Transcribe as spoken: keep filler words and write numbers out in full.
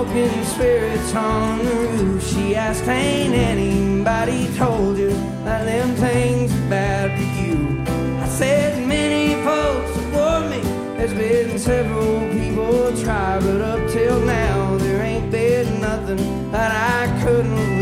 smoking spirits on the roof. She asked, ain't anybody told you that them things are bad for you? I said, many folks have warned me. There's been several people try, but up till now there ain't been nothing that I couldn't